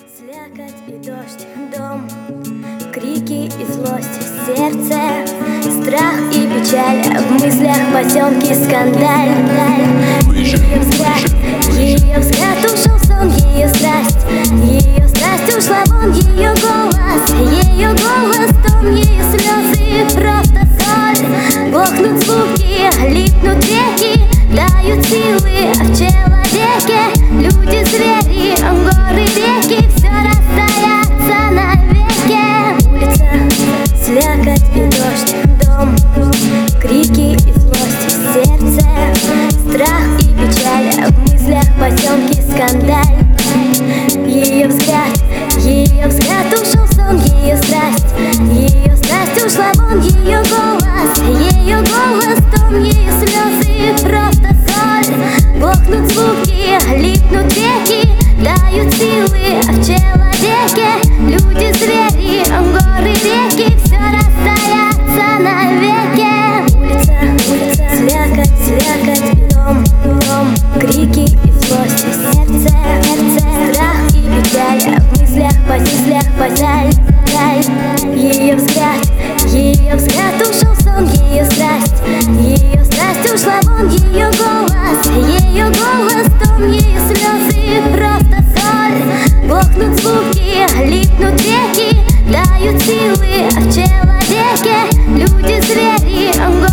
Слякоть и дождь, дом, крики и злость, сердце, страх и печаль, в мыслях потемки, скандаль. Ее взгляд ушел в сон, ее страсть ушла вон, ее голос, тон, ее слезы, просто соль. Глохнут звуки, липнут реки, дают силы в человеке. Люди, звери, горы, реки, все растворятся навеки. Улица, слякоть и дождь, дом, крики и злость, сердце, страх и печаль, в мыслях потемки, скандаль. Ее взгляд ушел в сон, ее страсть ушла вон, ее голос, тон, ее слезы, просто соль. Глохнут звуки, липнут реки, дают силы в человеке. Люди, звери, горы, реки, все растворятся навеки. Улица, слякоть и дом, крики и злость, сердце, страх и печаль, в мыслях потерь. Ее взгляд ушел в сон, ее страсть ушла вон, ее голос, тон, ее слезы, просто соль. Глохнут звуки, липнут реки, дают силы в человеке. Люди, звери,